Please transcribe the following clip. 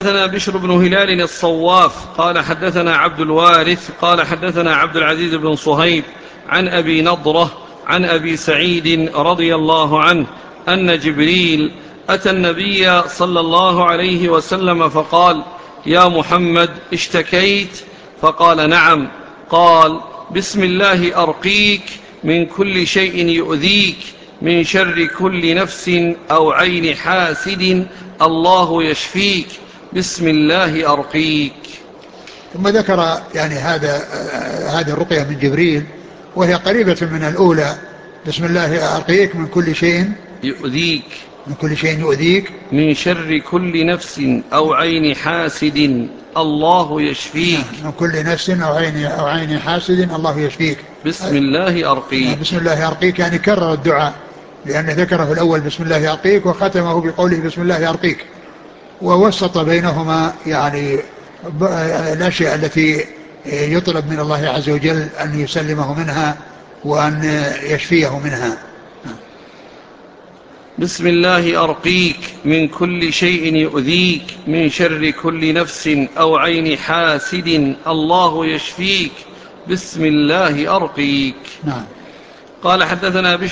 حدثنا بشر بن هلال الصواف قال حدثنا عبد الوارث قال حدثنا عبد العزيز بن صهيب عن أبي نضرة عن أبي سعيد رضي الله عنه أن جبريل أتى النبي صلى الله عليه وسلم فقال: يا محمد، اشتكيت؟ فقال: نعم. قال: بسم الله أرقيك من كل شيء يؤذيك، من شر كل نفس أو عين حاسد، الله يشفيك، بسم الله أرقيك. ثم ذكر يعني هذه الرقية من جبريل، وهي قريبة من الأولى: بسم الله أرقيك من كل شيء يؤذيك، من كل شيء يؤذيك، من شر كل نفس أو عين حاسد، الله يشفيك، من كل نفس أو عين حاسد، الله يشفيك. بسم الله أرقيك. بسم الله أرقيك يعني كرر الدعاء، لأنه ذكره في الأول بسم الله أرقيك، وختمه بقوله بسم الله أرقيك، ووسط بينهما يعني الأشياء التي يطلب من الله عز وجل أن يسلمه منها وأن يشفيه منها. بسم الله أرقيك من كل شيء يؤذيك، من شر كل نفس أو عين حاسد، الله يشفيك، بسم الله أرقيك. نعم. قال حدثنا